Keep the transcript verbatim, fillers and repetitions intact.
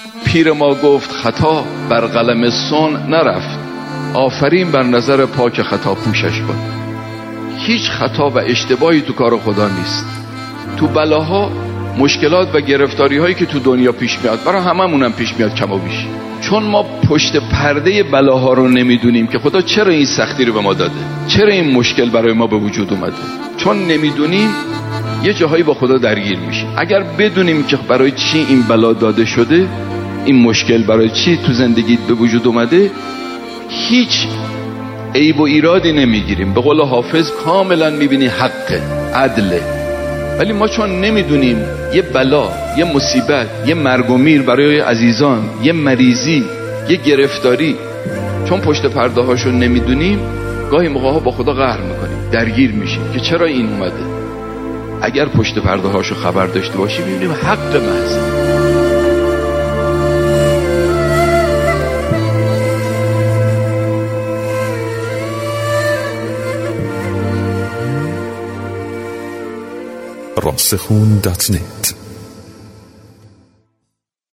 پیر ما گفت خطا بر قلم صنع نرفت، آفرین بر نظر پاک خطا پوشش کن. هیچ خطا و اشتباهی تو کار خدا نیست. تو بلاها، مشکلات و گرفتاری هایی که تو دنیا پیش میاد برای هممون هم پیش میاد کم و بیش، چون ما پشت پرده بلاها رو نمیدونیم که خدا چرا این سختی رو به ما داده، چرا این مشکل برای ما به وجود اومده. چون نمیدونیم یه جاهایی با خدا درگیر میشیم. اگر بدونیم که برای چی این بلا داده شده، این مشکل برای چی تو زندگیت به وجود اومده، هیچ عیب و ایرادی نمیگیریم. به قول حافظ کاملا میبینی حقه، عدله. ولی ما چون نمیدونیم یه بلا، یه مصیبت، یه مرگ و میر برای عزیزان، یه مریضی، یه گرفتاری، چون پشت پرده هاشو نمیدونیم، گاهی موقع ها با خدا قهر میکنیم، درگیر میشیم که چرا این اومده. اگر پشت پرده هاشو خبر داشته باشیم میبینیم حق محض. راسخون دات نت